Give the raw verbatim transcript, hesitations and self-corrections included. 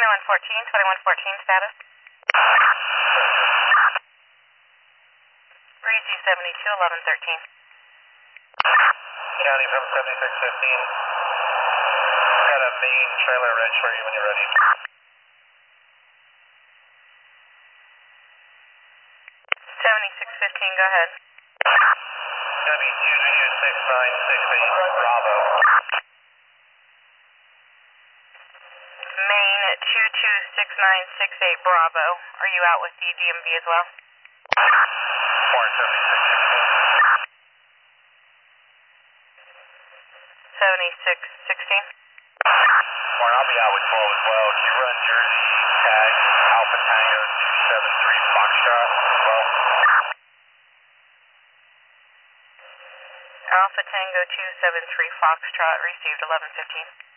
twenty-one fourteen, twenty-one fourteen status. Breezy seventy-two, eleven thirteen. County from seventy-six fifteen. Got a main trailer reg for you when you're ready. seventy-six fifteen, go ahead. County two two six nine six eight, Bravo. Main two two six nine six eight, Bravo. Are you out with the D M V as well? Warren seventy-six sixteen. seventy-six sixteen. Warren, I'll be out with twelve as well. Can you run Jersey tag Alpha Tango two seven three Foxtrot as well? Alpha Tango two seven three Foxtrot, received eleven fifteen.